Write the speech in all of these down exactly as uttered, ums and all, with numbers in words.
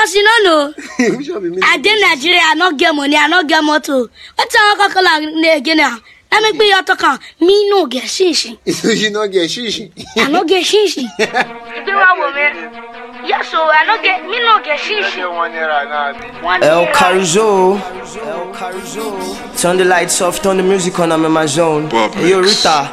Because you don't know. I did Nigeria, I not get money, I not get motor. What's our call again now? I make me your talk. Me no get shishi. You no get shishi. I no get shishi. You do what woman? Yes, so I no get me no get shishi. El Caruso, El Caruso. Turn the lights off, turn the music on. I'm in my zone. Hey, yo, Rita,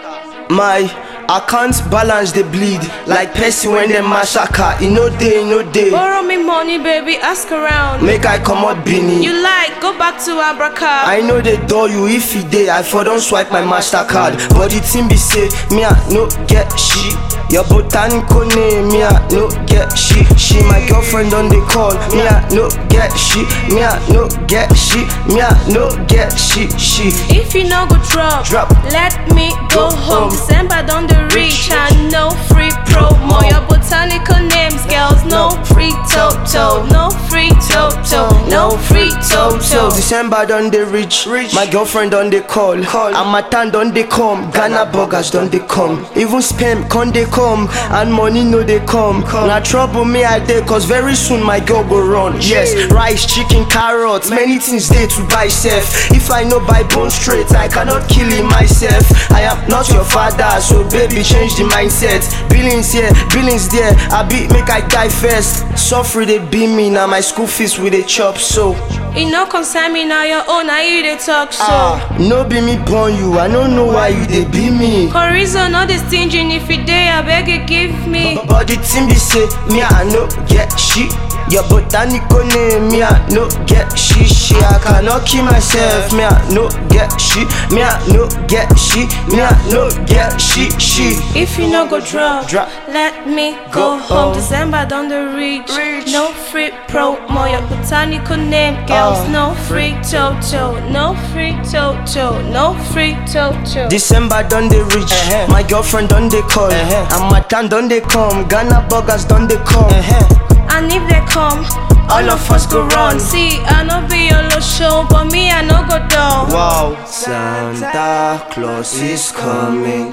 my. I can't balance the bleed like Percy when they massacre. In no day, in no day. Borrow me money, baby, ask around. Make I come out Beanie. You like, go back to Abraca. I know they door you if he day. I for don't swipe my MasterCard. But the team be say, me I no get she. Your botanical name, me I no get she. She my girlfriend on the call. Me I no get she. Me I no get she. Me I no get she. She. If you no go drop, drop. Let me go, go home. home. December done the reach and no free promo. Your botanical names, girls, no free toto, no free toto, no free toto. December done the reach, my girlfriend on the call, and my tan done they come, Ghana burgers done they come, even spam con they come, and money no they come. Now trouble me I dey, cause very soon my girl go run. Yes, rice, chicken, carrots, many things there to buy self. If I know buy bone straight, I cannot kill it myself. I am not your father, so baby change the mindset. Billings here, billings there. I beat make I die first. Suffer they beat me now. My school fees with a chop so. It no concern me now. Your own, I hear they talk so. Ah, no be me born you. I don't know why you they beat me. Horizon not the stingy. If you dare, I beg you give me. But, but the team be say me I no get shit. Your botanical name, me I no get she she. I cannot kill myself, me I no get she. Me I no get she. Me I no get she she. If you no go drop, drop. Let me go go, home. home. December done the reach. reach. No free promo. Your botanical name, girls, uh, no free toto, no free toto, no free toto. December done the reach, uh-huh. My girlfriend done they call, uh-huh. And my tan done they come, Ghana burgers done they come. Uh-huh. And if they come, all of us go run. See, I no be your low show, but me I no go down. Wow. Santa Claus is coming.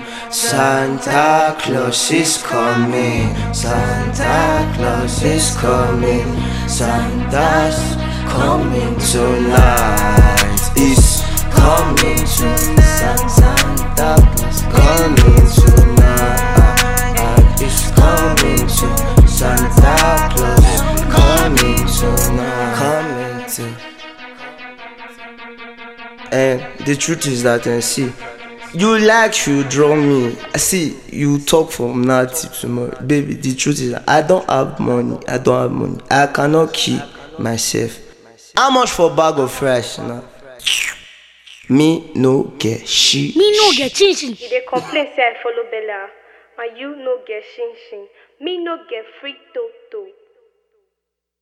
Santa Claus is coming. Santa Claus is coming. Santa's coming tonight. Is coming tonight. Santa Claus coming tonight. Is coming tonight. Santa Claus coming tonight. Coming to. And the truth is that, and see, you like you draw me. I see you talk from now till tomorrow, baby. The truth is that I don't have money. I don't have money. I cannot keep myself. How much for a bag of rice now? Me no get shit. Me no get chinchin. You dey complain say I follow Bella, and you no get shin shin. Me no get free toto.